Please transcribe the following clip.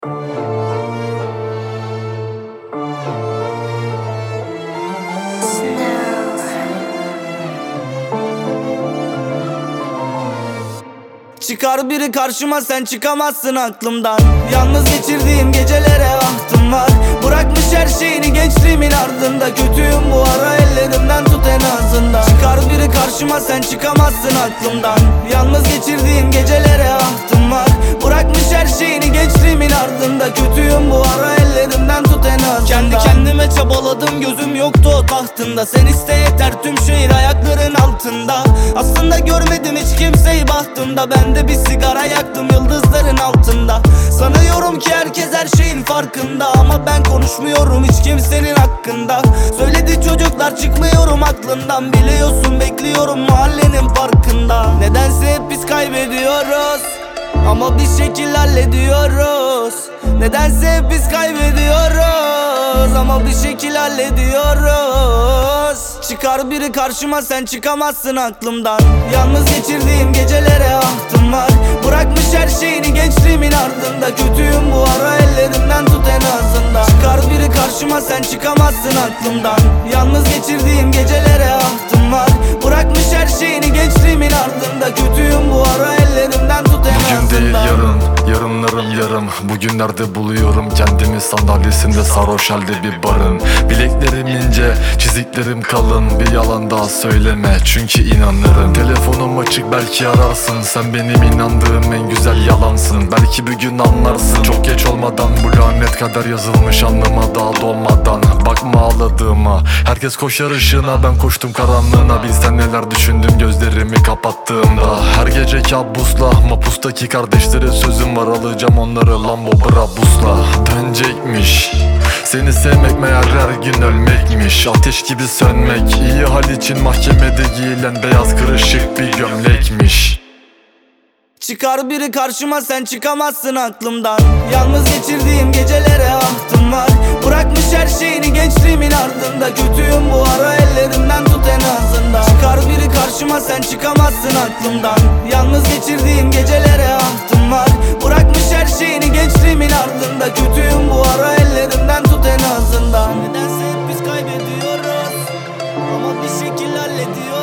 Çıkar biri karşıma, sen çıkamazsın aklımdan. Yalnız geçirdiğim gecelere ahtım var. Bırakmış her şeyini gençliğimin ardında. Kötüyüm bu ara, ellerimden tut en azından. Çıkar biri karşıma, sen çıkamazsın aklımdan. Yalnız geçirdiğim gecelere ahtım var. Bırakmış her şeyini gençliğimin ardında. Kötüyüm bu ara, ellerimden tut en azından. Kendi kendime çabaladım, gözüm yoktu o tahtında. Sen iste yeter, tüm şehir ayakların altında. Aslında görmedim hiç kimseyi bahtımda. Ben de bir sigara yaktım yıldızların altında. Sanıyorum ki herkes her şeyin farkında, ama ben konuşmuyorum hiç kimsenin hakkında. Söyledi çocuklar, çıkmıyorum aklından. Biliyorsun bekliyorum mahallenin farkında. Nedense hep biz kaybediyoruz, ama bir şekil hallediyoruz. Nedense hep biz kaybediyoruz, ama bir şekil hallediyoruz. Çıkar biri karşıma, sen çıkamazsın aklımdan. Yalnız geçirdiğim gecelere ahtım var. Bırakmış her şeyini gençliğimin ardında. Kötüyüm bu ara, ellerimden tut en azından. Çıkar biri karşıma, sen çıkamazsın aklımdan. Yalnız geçirdiğim gecelere ahtım var. Bırakmış her şeyini gençliğimin ardında. Kötüyüm bu ara, ellerimden tut en azından. Bugün değil yarın, yarınlarım yarım. Bugünlerde buluyorum kendimi sandalyesinde, sarhoş halde bir barın. Bileklerim ince, çiziklerim kalın. Bir yalan daha söyleme çünkü inanırım. Telefonum açık, belki ararsın. Sen benim inandığım en güzel yalansın. Belki bir gün anlarsın, çok geç olmadan. Bu lanet kader yazılmış alnıma, daha dolmadan. Bakma ağladığıma, herkes koşar ışığına, ben koştum karanlığına. Bilsen neler düşündüm gözlerimi kapattığımda. Her gece kabusla, mapustaki kardeşlere sözüm var. Alacağım onları Lambo Brabus'la. Dönecekmiş seni sevmek, meğer her gün ölmekmiş. Ateş gibi sönmek, iyi hal için mahkemede giyilen beyaz kırışık bir gömlekmiş. Çıkar biri karşıma, sen çıkamazsın aklımdan. Yalnız geçirdiğim gecelere ahtım var. Bırakmış her şeyini gençliğimin ardında. Kötüyüm bu ara, ellerimden tut en azından. Çıkar biri karşıma, sen çıkamazsın aklımdan. Yalnız geçirdiğim gecelere ahtım var. Bırakmış her şeyini gençliğimin ardında. Kötüyüm bu ara, ellerimden tut en azından. Nedense hep biz kaybediyoruz, ama bir şekil hallediyoruz.